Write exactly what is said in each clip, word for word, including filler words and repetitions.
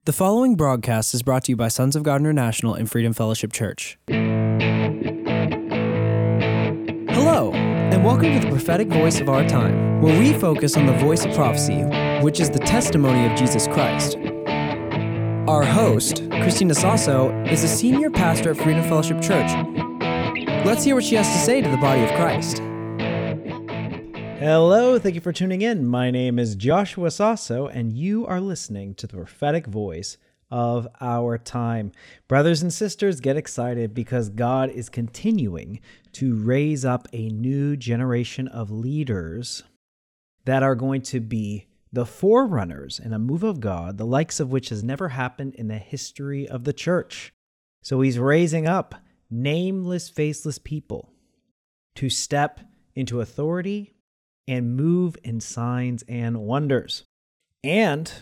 The following broadcast is brought to you by Sons of God International and Freedom Fellowship Church. Hello, and welcome to the prophetic voice of our time, where we focus on the voice of prophecy, which is the testimony of Jesus Christ. Our host, Christina Sasso, is a senior pastor at Freedom Fellowship Church. Let's hear what she has to say to the body of Christ. Hello, thank you for tuning in. My name is Joshua Sasso, and you are listening to the prophetic voice of our time. Brothers and sisters, get excited because God is continuing to raise up a new generation of leaders that are going to be the forerunners in a move of God, the likes of which has never happened in the history of the church. So he's raising up nameless, faceless people to step into authority and move in signs and wonders. And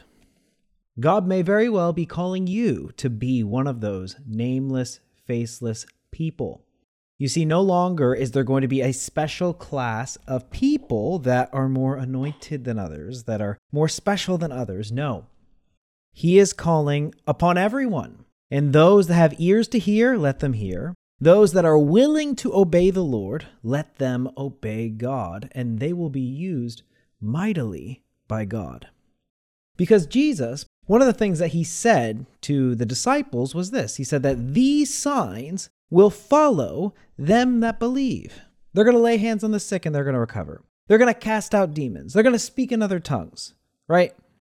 God may very well be calling you to be one of those nameless, faceless people. You see, no longer is there going to be a special class of people that are more anointed than others, that are more special than others. No. He is calling upon everyone. And those that have ears to hear, let them hear. Those that are willing to obey the Lord, let them obey God, and they will be used mightily by God. Because Jesus, one of the things that he said to the disciples was this. He said that these signs will follow them that believe. They're going to lay hands on the sick and they're going to recover. They're going to cast out demons. They're going to speak in other tongues, right?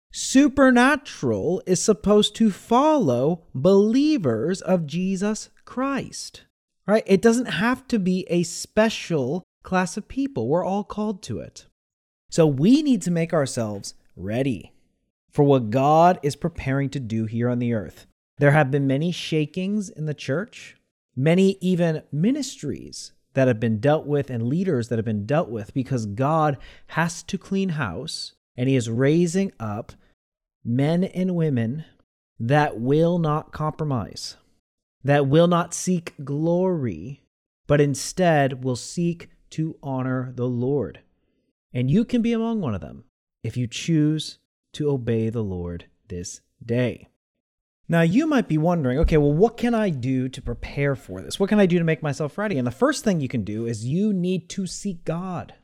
Supernatural is supposed to follow believers of Jesus Christ. Right? It doesn't have to be a special class of people. We're all called to it. So we need to make ourselves ready for what God is preparing to do here on the earth. There have been many shakings in the church, many even ministries that have been dealt with and leaders that have been dealt with because God has to clean house, and he is raising up men and women that will not compromise, that will not seek glory, but instead will seek to honor the Lord. And you can be among one of them if you choose to obey the Lord this day. Now, you might be wondering, okay, well, what can I do to prepare for this? What can I do to make myself ready? And the first thing you can do is you need to seek God.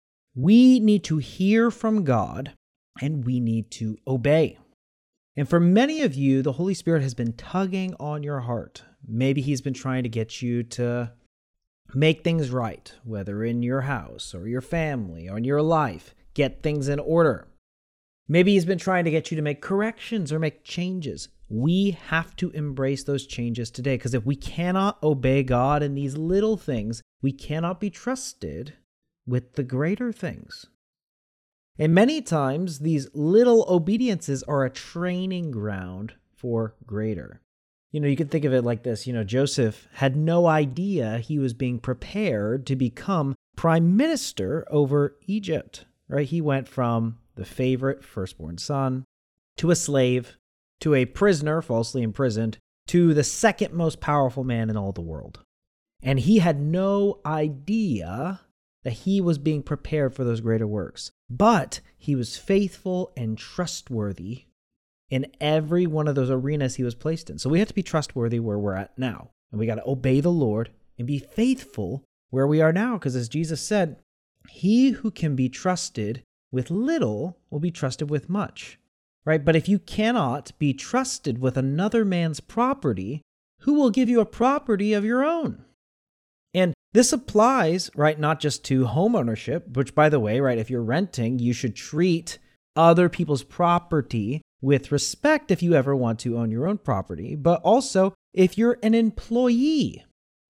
We need to hear from God, and we need to obey. And for many of you, the Holy Spirit has been tugging on your heart. Maybe he's been trying to get you to make things right, whether in your house or your family or in your life, get things in order. Maybe he's been trying to get you to make corrections or make changes. We have to embrace those changes today, because if we cannot obey God in these little things, we cannot be trusted with the greater things. And many times, these little obediences are a training ground for greater. You know, you can think of it like this. You know, Joseph had no idea he was being prepared to become prime minister over Egypt, right? He went from the favorite firstborn son to a slave to a prisoner falsely imprisoned to the second most powerful man in all the world. And he had no idea that he was being prepared for those greater works. But he was faithful and trustworthy in every one of those arenas he was placed in. So we have to be trustworthy where we're at now. And we got to obey the Lord and be faithful where we are now. Because as Jesus said, he who can be trusted with little will be trusted with much. Right? But if you cannot be trusted with another man's property, who will give you a property of your own? And this applies, right, not just to home ownership, which, by the way, right, if you're renting, you should treat other people's property with respect if you ever want to own your own property. But also, if you're an employee,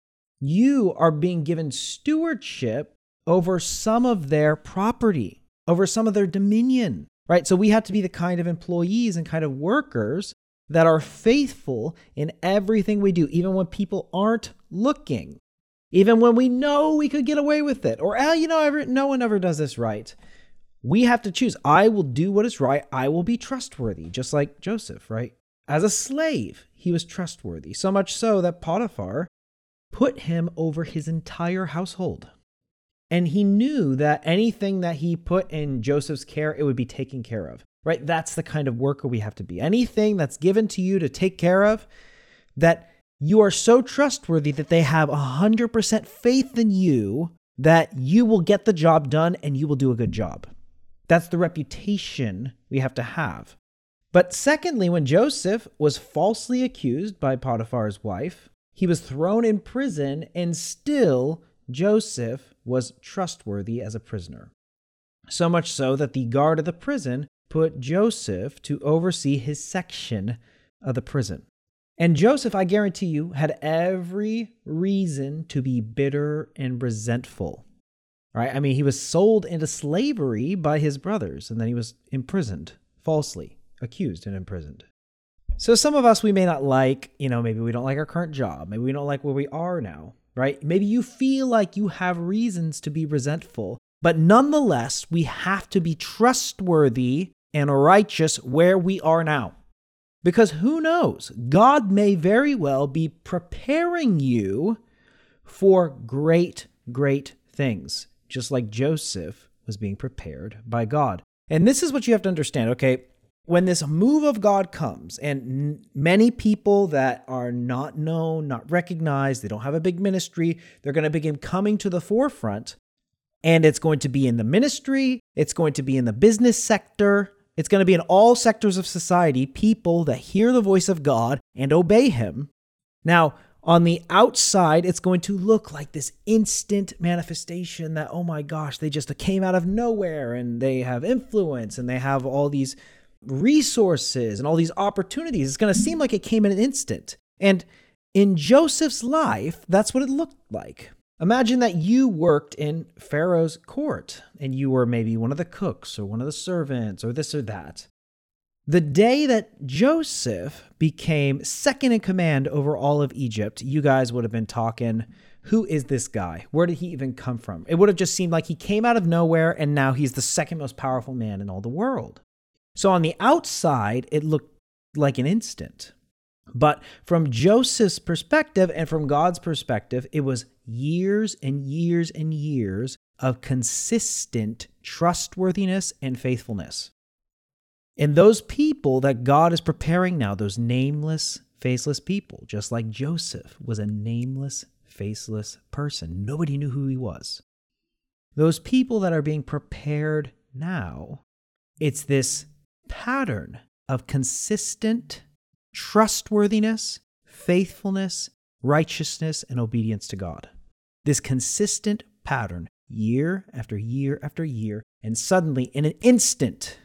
you are being given stewardship over some of their property, over some of their dominion, right? So we have to be the kind of employees and kind of workers that are faithful in everything we do, even when people aren't looking. Even when we know we could get away with it, or, ah, you know, ever, no one ever does this right. We have to choose. I will do what is right. I will be trustworthy, just like Joseph, right? As a slave, he was trustworthy, so much so that Potiphar put him over his entire household. And he knew that anything that he put in Joseph's care, it would be taken care of. right? That's the kind of worker we have to be. Anything that's given to you to take care of, that you are so trustworthy that they have one hundred percent faith in you that you will get the job done and you will do a good job. That's the reputation we have to have. But secondly, when Joseph was falsely accused by Potiphar's wife, he was thrown in prison, and still Joseph was trustworthy as a prisoner. So much so that the guard of the prison put Joseph to oversee his section of the prison. And Joseph, I guarantee you, had every reason to be bitter and resentful. Right? I mean, he was sold into slavery by his brothers, and then he was imprisoned, falsely accused and imprisoned. So some of us, we may not like, you know, maybe we don't like our current job. Maybe we don't like where we are now, right? Maybe you feel like you have reasons to be resentful, but nonetheless, we have to be trustworthy and righteous where we are now. Because who knows? God may very well be preparing you for great, great things, just like Joseph was being prepared by God. And this is what you have to understand, okay? When this move of God comes, and many people that are not known, not recognized, they don't have a big ministry, they're going to begin coming to the forefront, and it's going to be in the ministry, it's going to be in the business sector, it's going to be in all sectors of society, people that hear the voice of God and obey him. Now, on the outside, it's going to look like this instant manifestation that, oh my gosh, they just came out of nowhere and they have influence and they have all these resources and all these opportunities. It's going to seem like it came in an instant. And in Joseph's life, that's what it looked like. Imagine that you worked in Pharaoh's court and you were maybe one of the cooks or one of the servants or this or that. The day that Joseph became second in command over all of Egypt, you guys would have been talking, who is this guy? Where did he even come from? It would have just seemed like he came out of nowhere and now he's the second most powerful man in all the world. So on the outside, it looked like an instant. But from Joseph's perspective and from God's perspective, it was years and years and years of consistent trustworthiness and faithfulness. And those people that God is preparing now, those nameless, faceless people, just like Joseph was a nameless, faceless person. Nobody knew who he was. Those people that are being prepared now, it's this pattern of consistent trustworthiness, faithfulness, righteousness, and obedience to God. This consistent pattern, year after year after year, and suddenly, in an instant,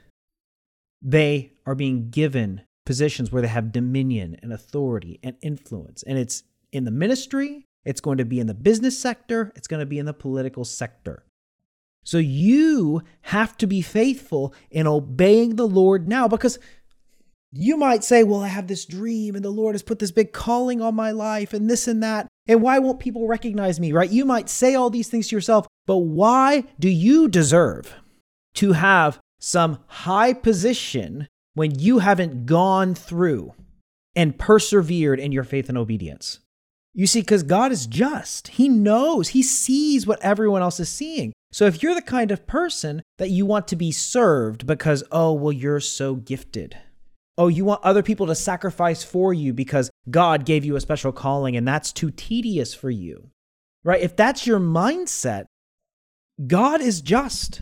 they are being given positions where they have dominion and authority and influence. And it's in the ministry, it's going to be in the business sector, it's going to be in the political sector. So you have to be faithful in obeying the Lord now, because you might say, well, I have this dream and the Lord has put this big calling on my life and this and that. And why won't people recognize me, right? You might say all these things to yourself, but why do you deserve to have some high position when you haven't gone through and persevered in your faith and obedience? You see, because God is just. He knows, he sees what everyone else is seeing. So if you're the kind of person that you want to be served because, oh, well, you're so gifted. Oh, you want other people to sacrifice for you because God gave you a special calling and that's too tedious for you, right? If that's your mindset, God is just.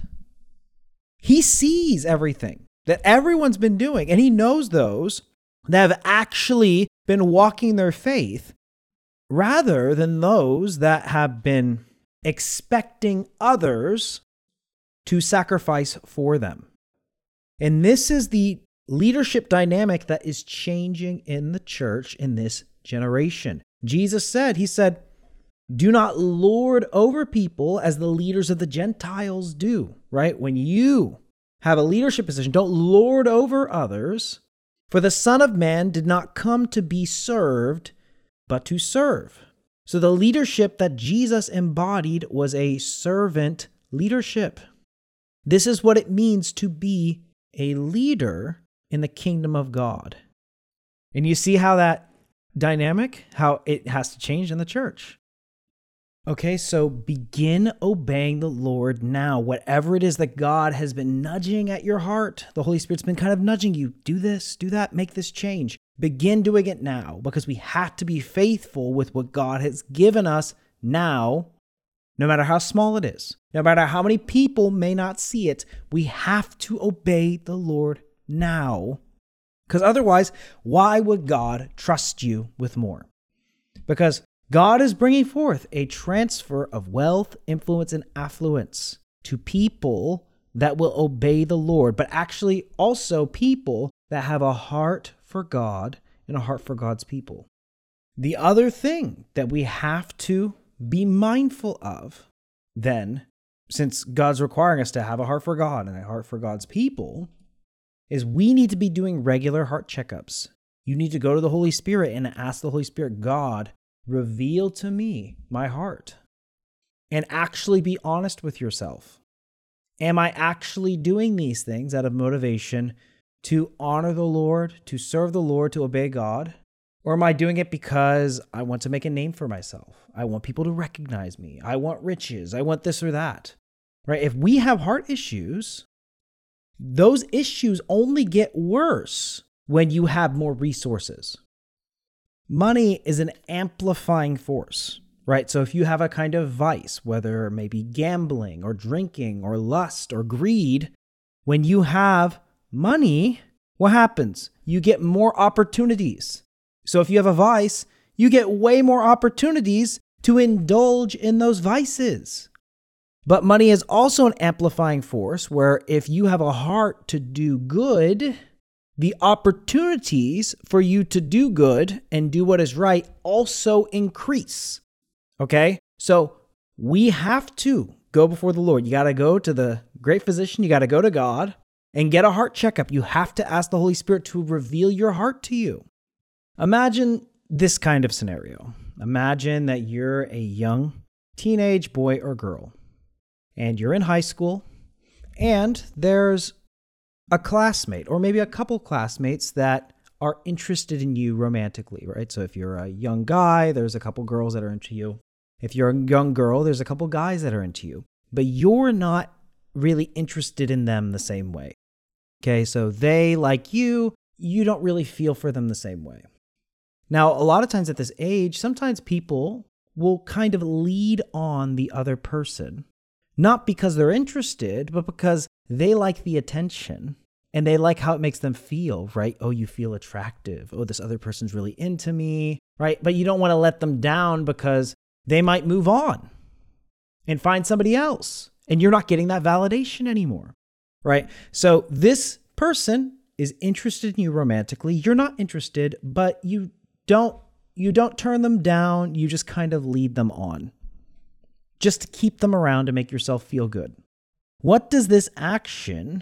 He sees everything that everyone's been doing, and he knows those that have actually been walking their faith rather than those that have been expecting others to sacrifice for them. And this is the leadership dynamic that is changing in the church in this generation. Jesus said, he said, do not lord over people as the leaders of the Gentiles do, right? When you have a leadership position, don't lord over others, for the Son of Man did not come to be served, but to serve. So the leadership that Jesus embodied was a servant leadership. This is what it means to be a leader in the kingdom of God. And you see how that dynamic, how it has to change in the church. Okay, so begin obeying the Lord now. Whatever it is that God has been nudging at your heart, the Holy Spirit's been kind of nudging you. Do this, do that, make this change. Begin doing it now, because we have to be faithful with what God has given us now, no matter how small it is. No matter how many people may not see it, we have to obey the Lord now. Because otherwise, why would God trust you with more? Because God is bringing forth a transfer of wealth, influence, and affluence to people that will obey the Lord, but actually also people that have a heart for God and a heart for God's people. The other thing that we have to be mindful of then, since God's requiring us to have a heart for God and a heart for God's people, is we need to be doing regular heart checkups. You need to go to the Holy Spirit and ask the Holy Spirit, God, reveal to me my heart, and actually be honest with yourself. Am I actually doing these things out of motivation to honor the Lord, to serve the Lord, to obey God? Or am I doing it because I want to make a name for myself? I want people to recognize me. I want riches. I want this or that, right? If we have heart issues, those issues only get worse when you have more resources. Money is an amplifying force, right? So if you have a kind of vice, whether it may be gambling or drinking or lust or greed, when you have money, what happens? You get more opportunities. So if you have a vice, you get way more opportunities to indulge in those vices. But money is also an amplifying force where if you have a heart to do good, the opportunities for you to do good and do what is right also increase. Okay? So we have to go before the Lord. You got to go to the great physician. You got to go to God and get a heart checkup. You have to ask the Holy Spirit to reveal your heart to you. Imagine this kind of scenario. Imagine that you're a young teenage boy or girl, and you're in high school, and there's a classmate or maybe a couple classmates that are interested in you romantically, right? So if you're a young guy, there's a couple girls that are into you. If you're a young girl, there's a couple guys that are into you, but you're not really interested in them the same way. Okay, so they, like you, you don't really feel for them the same way. Now, a lot of times at this age, sometimes people will kind of lead on the other person, not because they're interested, but because they like the attention and they like how it makes them feel, right? Oh, you feel attractive. Oh, this other person's really into me, right? But you don't want to let them down because they might move on and find somebody else, and you're not getting that validation anymore, right? So this person is interested in you romantically. You're not interested, but you don't you don't turn them down. You just kind of lead them on, just to keep them around to make yourself feel good. What does this action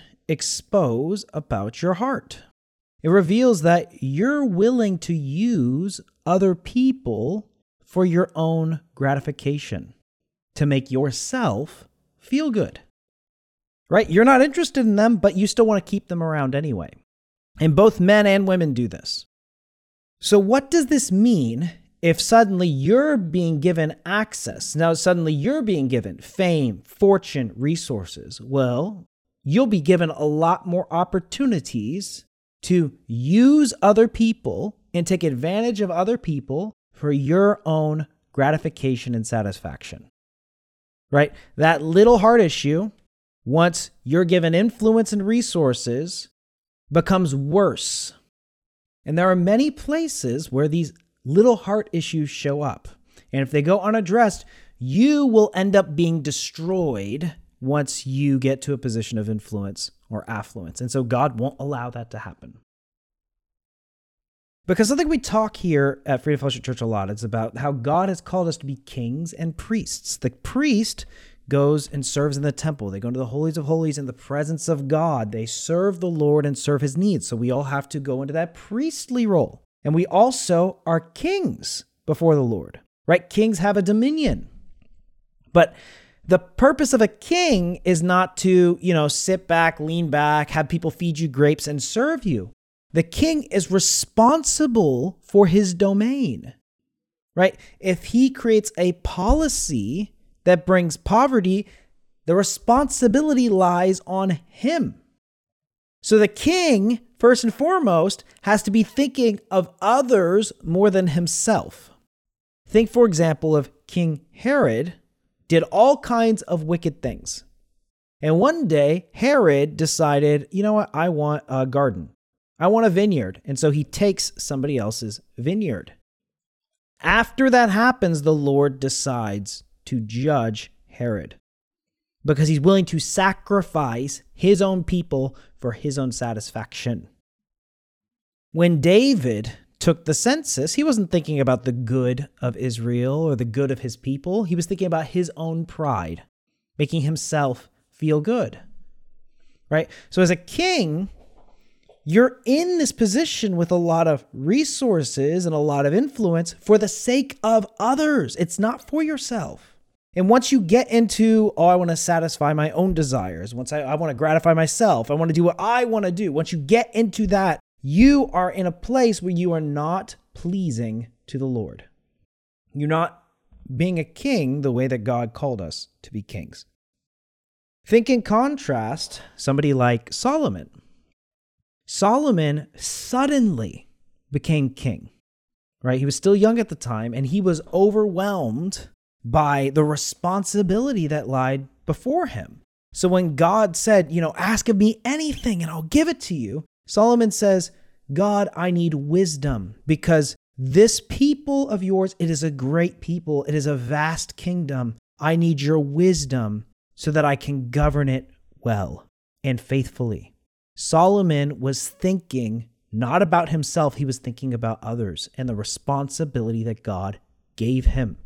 expose about your heart? It reveals that you're willing to use other people for your own gratification, to make yourself feel good, right? You're not interested in them, but you still want to keep them around anyway. And both men and women do this. So what does this mean if suddenly you're being given access? Now, suddenly you're being given fame, fortune, resources. Well, you'll be given a lot more opportunities to use other people and take advantage of other people for your own gratification and satisfaction, right? That little heart issue, once you're given influence and resources, becomes worse. And there are many places where these little heart issues show up. And if they go unaddressed, you will end up being destroyed once you get to a position of influence or affluence. And so God won't allow that to happen. Because something we talk here at Freedom Fellowship Church a lot is about how God has called us to be kings and priests. The priest goes and serves in the temple. They go into the holies of holies in the presence of God. They serve the Lord and serve his needs. So we all have to go into that priestly role. And we also are kings before the Lord, right? Kings have a dominion. But the purpose of a king is not to, you know, sit back, lean back, have people feed you grapes and serve you. The king is responsible for his domain. right? If he creates a policy that brings poverty, the responsibility lies on him. So the king, first and foremost, has to be thinking of others more than himself. Think, for example, of King Herod did all kinds of wicked things. And one day, Herod decided, you know what, I want a garden. I want a vineyard. And so he takes somebody else's vineyard. After that happens, the Lord decides to judge Herod because he's willing to sacrifice his own people for his own satisfaction. When David took the census, he wasn't thinking about the good of Israel or the good of his people. He was thinking about his own pride, making himself feel good, right? So as a king, you're in this position with a lot of resources and a lot of influence for the sake of others. It's not for yourself. And once you get into, oh, I want to satisfy my own desires, once I, I want to gratify myself, I want to do what I want to do. Once you get into that, you are in a place where you are not pleasing to the Lord. You're not being a king the way that God called us to be kings. Think in contrast, somebody like Solomon. Solomon suddenly became king, right? He was still young at the time, and he was overwhelmed by the responsibility that lied before him. So when God said, you know, ask of me anything and I'll give it to you, Solomon says, God, I need wisdom because this people of yours, it is a great people. It is a vast kingdom. I need your wisdom so that I can govern it well and faithfully. Solomon was thinking not about himself. He was thinking about others and the responsibility that God gave him.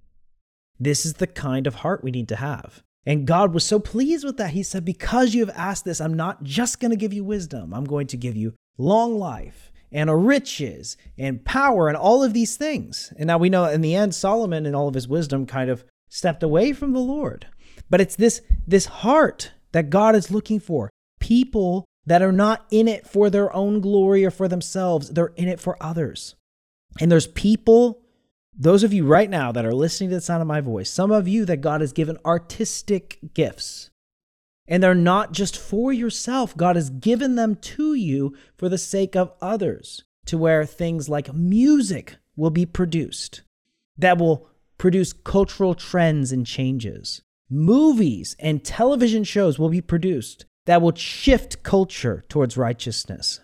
This is the kind of heart we need to have. And God was so pleased with that. He said, because you have asked this, I'm not just going to give you wisdom. I'm going to give you long life and riches and power and all of these things. And now we know in the end, Solomon in all of his wisdom kind of stepped away from the Lord. But it's this, this heart that God is looking for. People that are not in it for their own glory or for themselves. They're in it for others. And there's people, those of you right now that are listening to the sound of my voice, some of you that God has given artistic gifts. And they're not just for yourself. God has given them to you for the sake of others, to where things like music will be produced that will produce cultural trends and changes. Movies and television shows will be produced that will shift culture towards righteousness.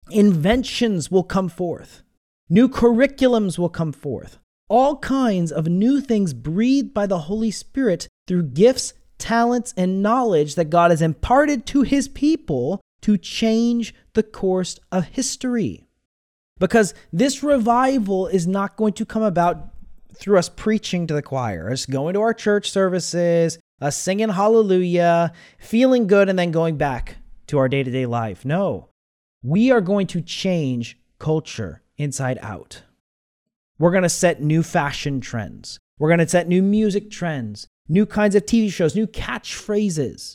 Inventions will come forth. New curriculums will come forth. All kinds of new things breathed by the Holy Spirit through gifts, talents, and knowledge that God has imparted to his people to change the course of history. Because this revival is not going to come about through us preaching to the choir, us going to our church services, us singing hallelujah, feeling good, and then going back to our day-to-day life. No, we are going to change culture inside out. We're going to set new fashion trends. We're going to set new music trends, new kinds of T V shows, new catchphrases,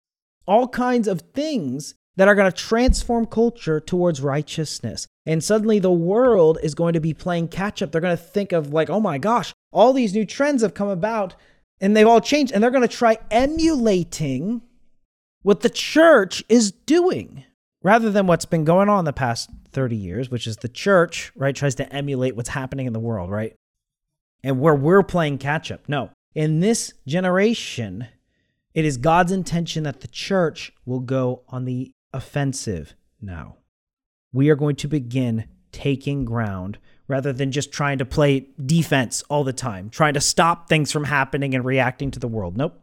all kinds of things that are going to transform culture towards righteousness. And suddenly the world is going to be playing catch up. They're going to think of like, oh my gosh, all these new trends have come about and they've all changed. And they're going to try emulating what the church is doing rather than what's been going on the past thirty years, which is the church, right, tries to emulate what's happening in the world, right? And where we're playing catch up. No, in this generation, it is God's intention that the church will go on the offensive now. We are going to begin taking ground rather than just trying to play defense all the time, trying to stop things from happening and reacting to the world. Nope.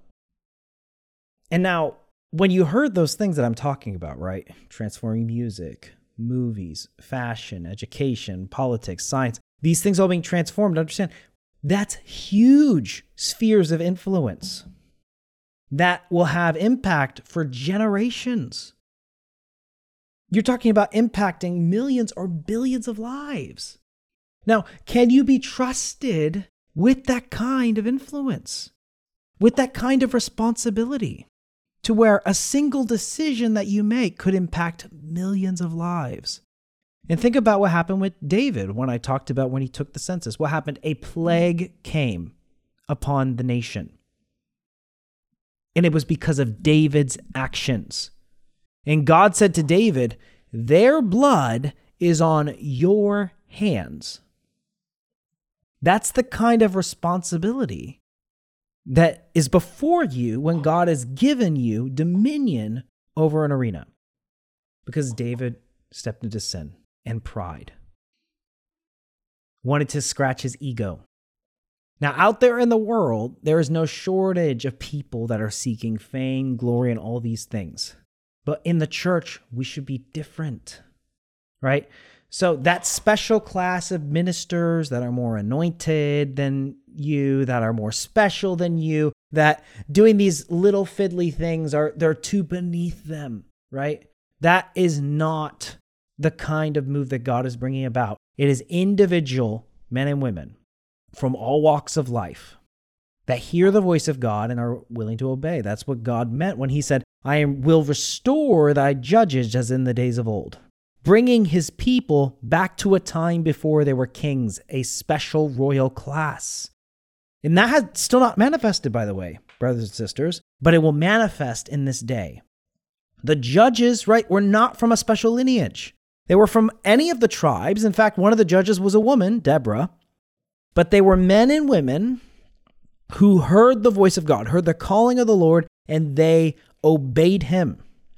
And now, when you heard those things that I'm talking about, right? Transforming music, movies, fashion, education, politics, science, these things all being transformed, understand, that's huge spheres of influence that will have impact for generations. You're talking about impacting millions or billions of lives. Now, can you be trusted with that kind of influence, with that kind of responsibility, to where a single decision that you make could impact millions of lives? And think about what happened with David when I talked about when he took the census. What happened? A plague came upon the nation. And it was because of David's actions. And God said to David, their blood is on your hands. That's the kind of responsibility that is before you when God has given you dominion over an arena. Because David stepped into sin and pride. Wanted to scratch his ego. Now, out there in the world, there is no shortage of people that are seeking fame, glory, and all these things. But in the church, we should be different, right? So that special class of ministers that are more anointed than you, that are more special than you, that doing these little fiddly things are, they're too beneath them, right? That is not the kind of move that God is bringing about. It is individual men and women from all walks of life that hear the voice of God and are willing to obey. That's what God meant when he said, I am, will restore thy judges as in the days of old, bringing his people back to a time before they were kings, a special royal class. And that has still not manifested, by the way, brothers and sisters, but it will manifest in this day. The judges, right, were not from a special lineage. They were from any of the tribes. In fact, one of the judges was a woman, Deborah. But they were men and women who heard the voice of God, heard the calling of the Lord, and they obeyed him.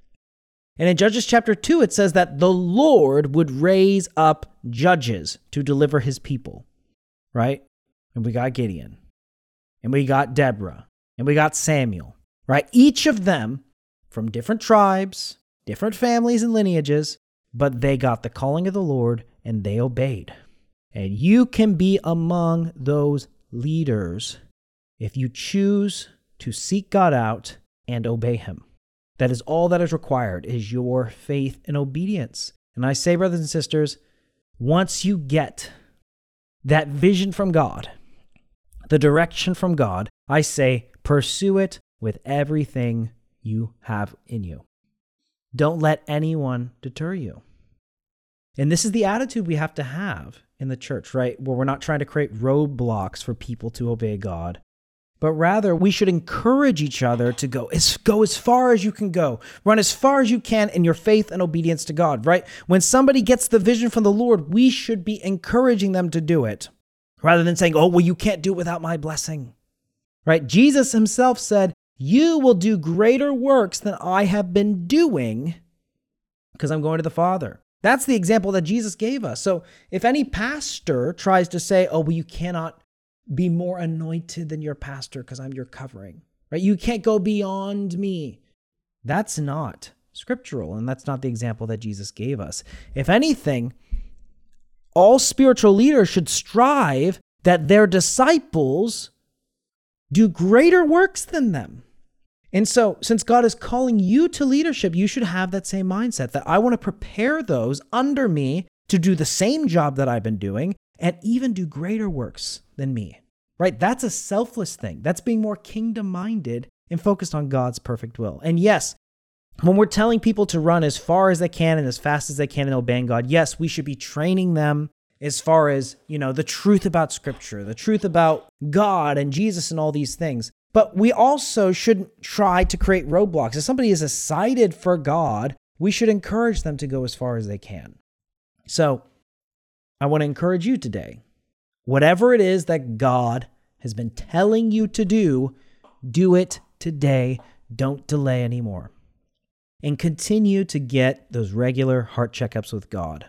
And in Judges chapter two, it says that the Lord would raise up judges to deliver his people, right? And we got Gideon, and we got Deborah, and we got Samuel, right? Each of them from different tribes, different families and lineages, but they got the calling of the Lord and they obeyed. And you can be among those leaders if you choose to seek God out and obey him. That is all that is required, is your faith and obedience. And I say, brothers and sisters, once you get that vision from God, the direction from God, I say, pursue it with everything you have in you. Don't let anyone deter you. And this is the attitude we have to have in the church, right? Where we're not trying to create roadblocks for people to obey God, but rather we should encourage each other to go as, go as far as you can go. Run as far as you can in your faith and obedience to God, right? When somebody gets the vision from the Lord, we should be encouraging them to do it rather than saying, oh, well, you can't do it without my blessing, right? Jesus himself said, you will do greater works than I have been doing because I'm going to the Father. That's the example that Jesus gave us. So if any pastor tries to say, oh, well, you cannot be more anointed than your pastor because I'm your covering, right? You can't go beyond me. That's not scriptural, and that's not the example that Jesus gave us. If anything, all spiritual leaders should strive that their disciples do greater works than them. And so, since God is calling you to leadership, you should have that same mindset that I want to prepare those under me to do the same job that I've been doing and even do greater works than me, right? That's a selfless thing. That's being more kingdom-minded and focused on God's perfect will. And yes, when we're telling people to run as far as they can and as fast as they can in obeying God, yes, we should be training them as far as, you know, the truth about Scripture, the truth about God and Jesus and all these things. But we also shouldn't try to create roadblocks. If somebody is excited for God, we should encourage them to go as far as they can. So I want to encourage you today. Whatever it is that God has been telling you to do, do it today. Don't delay anymore. And continue to get those regular heart checkups with God.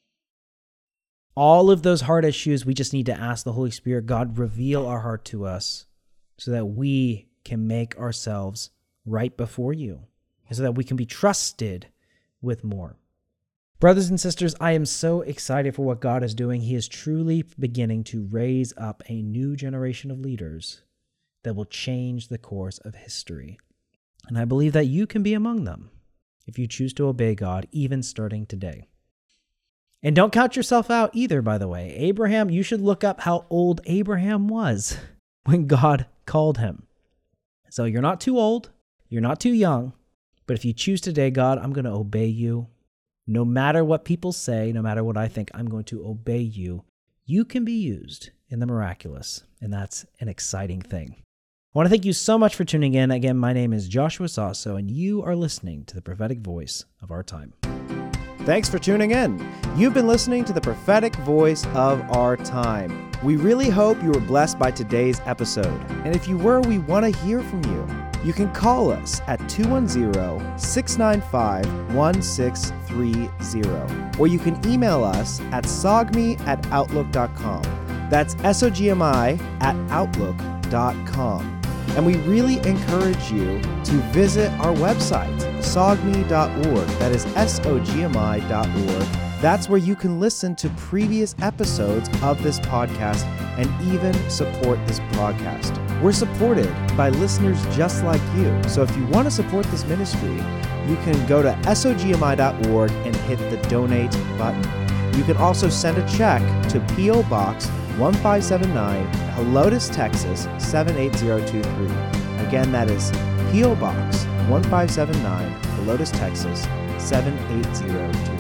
All of those heart issues, we just need to ask the Holy Spirit, God, reveal our heart to us, so that we can make ourselves right before you, and so that we can be trusted with more. Brothers and sisters, I am so excited for what God is doing. He is truly beginning to raise up a new generation of leaders that will change the course of history. And I believe that you can be among them if you choose to obey God, even starting today. And don't count yourself out either, by the way. Abraham, you should look up how old Abraham was when God called him. So you're not too old, you're not too young, but if you choose today, God, I'm going to obey you, No matter what people say, no matter what I think, I'm going to obey you. You can be used in the miraculous, and that's an exciting thing. I want to thank you so much for tuning in. Again, my name is Joshua Sasso, and you are listening to the prophetic voice of our time. Thanks for tuning in. You've been listening to the prophetic voice of our time. We really hope you were blessed by today's episode. And if you were, we want to hear from you. You can call us at two one zero, six nine five, one six three zero, or you can email us at sogmi at outlook dot com. That's S O G M I at outlook dot com. And we really encourage you to visit our website, sogmi dot org. That is S O G M I dot org. That's where you can listen to previous episodes of this podcast and even support this podcast. We're supported by listeners just like you. So if you want to support this ministry, you can go to S O G M I dot org and hit the donate button. You can also send a check to P O Box one five seven nine, Helotes, Texas seven eight zero two three. Again, that is P O Box one five seven nine, Helotes, Texas seven eight zero two three.